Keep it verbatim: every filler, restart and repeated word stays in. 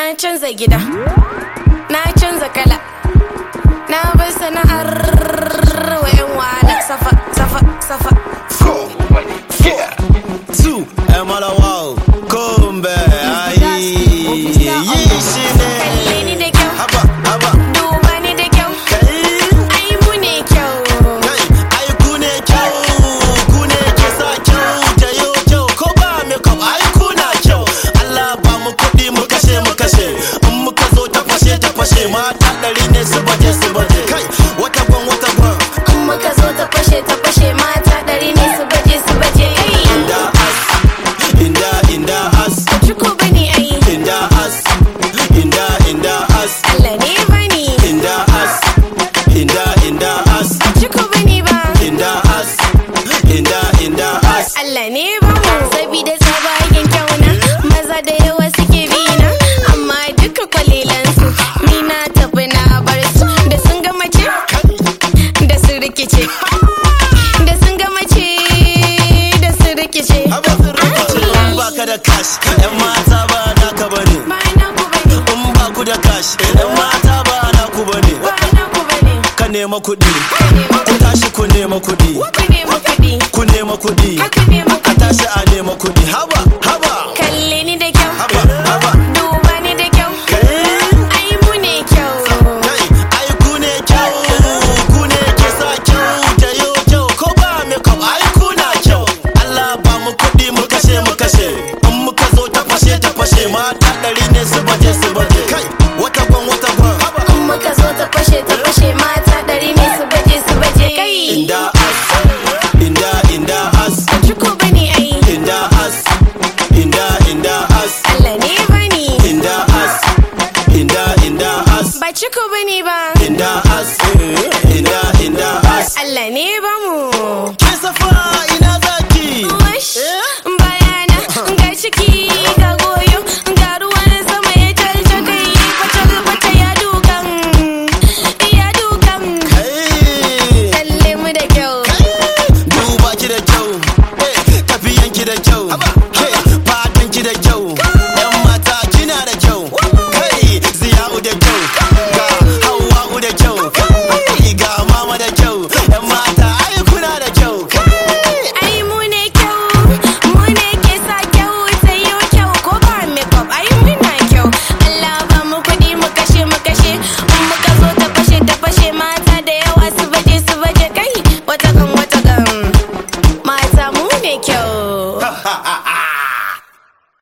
Na canza gida, na canza kala, na bar sana'ar wayan wala. Safa, safa, safa. Four, yeah, two, I'm all wow. Come back, aye, yeah, Kalle ni da kyau, haba, haba, duba ni da kyau, kai, ai mu ne kyau. kai, ai ku ne kyau, ku ne ke sa kyau, jayo kyau, ko ba me kam, ai ku na kyau. Allah ba mu kuɗi mu kashe mu kashe, in muka zo ta fashe ta fashe, mata ɗari ne su baje su baje, kai, wata gwan wata gwan. In muka zo ta fashe ta fashe, mata ɗari ne su baje su baje. Inda as, inda inda as, Cuku bane ai, inda as, inda inda as, Allah ne bani. inda as, inda inda as, Cuku bane ba, inda as, inda inda as. Allah ne ba mu. Sabida tsabagen kyauna, maza da yawa suke bina, amma duka kwalilansu ni na tafi na bar su. Da sun ga mace, da su rikice. Da sun ga mace, da su rikice. Haba sun rikice in baka da cash, yan mata ba naka bane. Ba na ku bane, In ba ku da cash, yan mata ba naku bane. ba na ku bane. Ka nema kuɗi, ku tashi ku nema kuɗi, Ku nema kuɗi, ku nema kuɗi, haka nema ka kuɗi. tashi a nema kuɗi. Haba, haba, Kalle ni da kyau, haba, haba. duba ni da kyau, Kai, ai mu ne kyau. kai, ai ku ne kyau, ku ne ke sa kyau, jayo kyau, ko ba me kam, ai ku na kyau. Allah ba mu kuɗi mu kashe mu kashe, in muka zo ta fashe ta fashe, mata ɗari ne su baje su baje. Kai, wata gwan wata gwan. In muka zo ta fashe ta fashe, mata